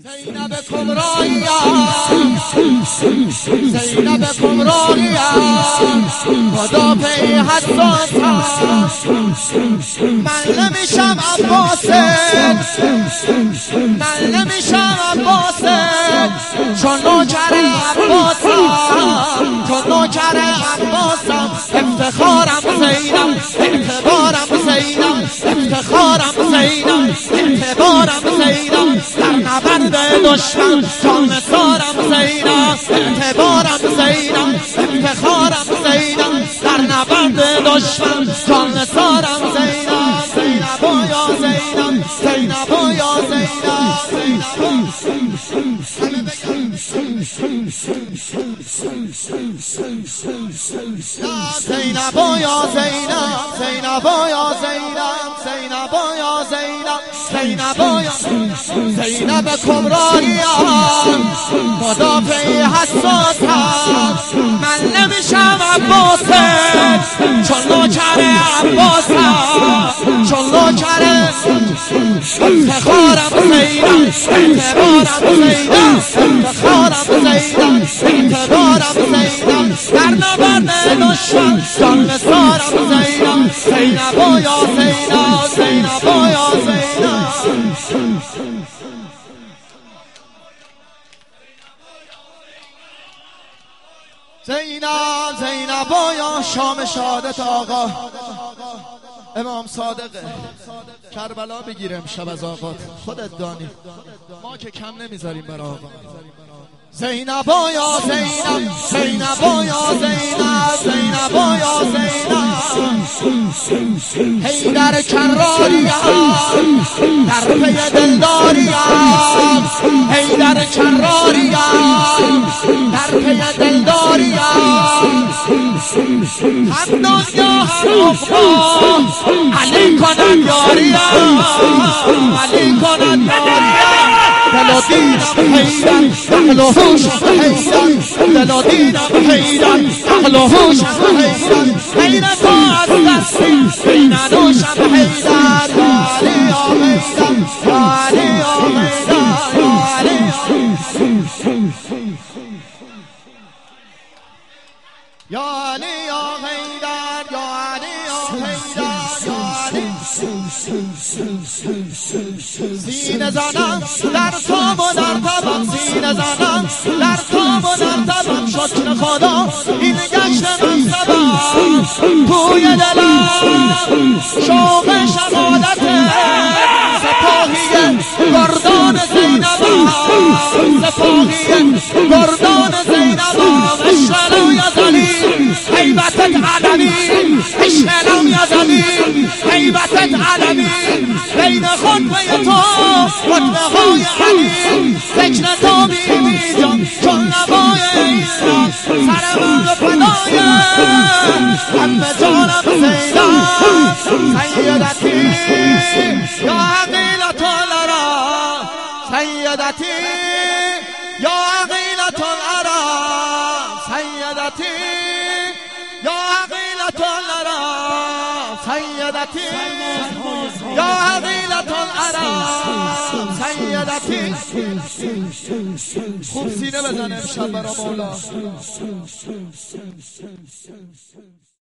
زینب کبراییم زینب کبراییم مدافع حساسم من نمیشم عباسه من نمیشم عباسه چون نوکر عباسم چون نوکر عباسم افتخارم زینب اعتبارم زینب افتخارم زینب اعتبارم زینب در نبرد دشمن جان نثارم زینب اعتبارم زینب افتخارم زینب در نبرد دشمن جان نثارم زینب زینب و یا زینب زینب و یا زینب زینب و یا زینب زینب و یا زینب زینب و یا زینب زینب و یا زینب کبراییم مدافع حساسم من نمیشم عباسه چون نوکر عباسم چون نوکر افتخارم زینب اعتبارم زینب افتخارم زینب اعتبارم زینب در نبرد دشمن جان نثارم زینب زینب و یا زینب زینب و یا زینب زینب زینب و یا شام شهادت آقا امام صادقه کربلا بگیرم شب از آقا خودت دانی ما که کم نمیذاریم برای آقا زینب و یا زینب زینب و یا زینب زینب و یا زینب حیدر کراریم در پی دلداریم حیدر کراریم در پی دلداریم هم دنیا هم عقبا علی کند یاریم علی کند یاریم دل و دیدم حیدر عقل و هوشم حیدر دل و دیدم حیدر عقل و هوشم حیدر حیر تو از دستی بین نوشم حیدر یا علی یا حیدر یا علی یا حیدر یا علی یا علی یا حیدر یا علی یا حیدر یا علی سینه زنم در تاب و در تبم سینه زنم در تاب و در تبم شکر خدا این گشت منصبم توی دلم شوق شهادته سپاهی گردان زینبم سپاهی گردان زینبم اشرلو یا زمین حیبتت علمین اشرلو یا زمین حیبتت علمین بین خطبه تو خطبه های علیم ذکر تو بیبی جان چون نبای ایران سر من فدای همه جانم زینب سیدتی یا عقیلة العرب سیدتی یا عقیلة العرب سیدتی یا عقیلة العرب سیدتی یا عقیلة العرب سیدتی خوب سینه بزن امشب برا مولا